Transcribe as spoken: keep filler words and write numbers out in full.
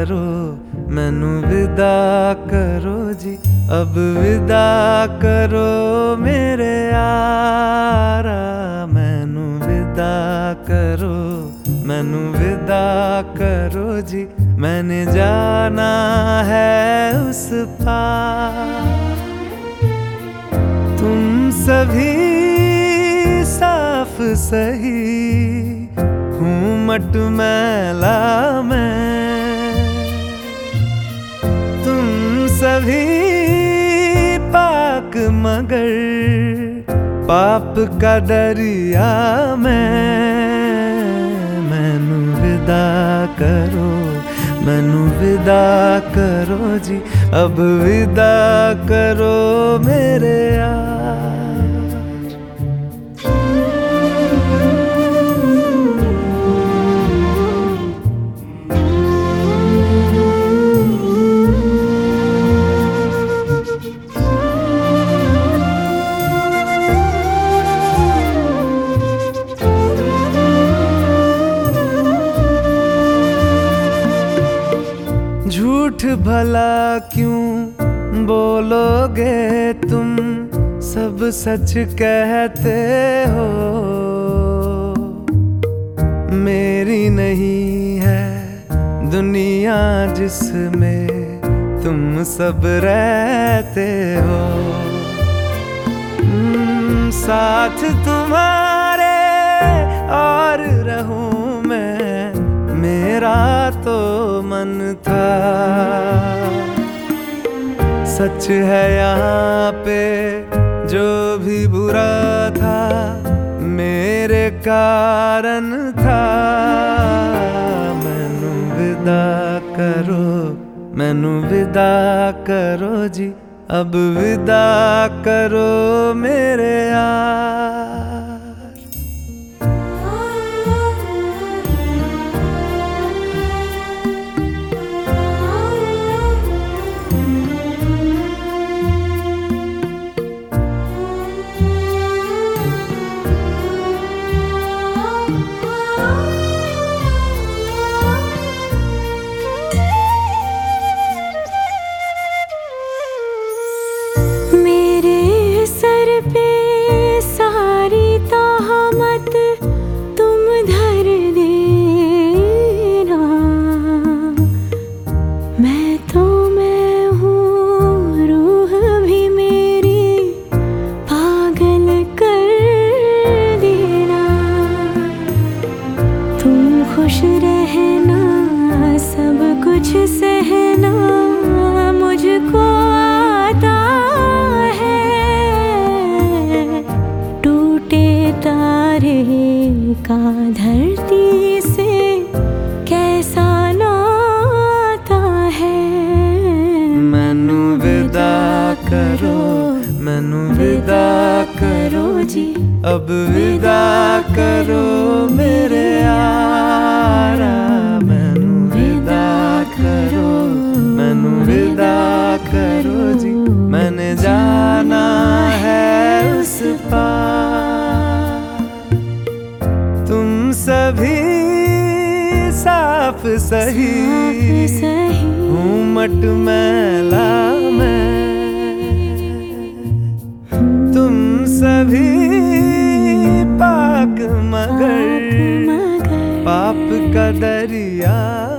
करो, मैनू विदा करो जी, अब विदा करो मेरे यारा। मैनू विदा करो, मैनू विदा करो जी, मैंने जाना है उस पार। तुम सभी साफ सही, हूँ मटमैला मैं। तुम सभी पाक मगर पाप का दरिया मैं। मैनू विदा करो, मैनू विदा करो जी, अब विदा करो मेरे यार। झूठ भला क्यों बोलोगे तुम, सब सच कहते हो। मेरी नहीं है दुनिया जिसमें तुम सब रहते हो। साथ तुम्हारे और रहूं मैं, मेरा तो मन था। सच है यहाँ पे जो भी बुरा था, मेरे कारण था। मैनू विदा करो, मैनू विदा करो जी, अब विदा करो मेरे यार। खुश रहना, सब कुछ सहना मुझको आता है। टूटे तारे का धरती से कैसा नाता है। मैनू विदा करो, मैनू विदा करो जी, अब विदा करो मेरे यारा। मैनू विदा करो, मैनू विदा करो जी, मैंने जाना है उस पार। तुम सभी साफ सही, हूँ मटमैला मैं। तुम सभी पाक मगर पाप का दरिया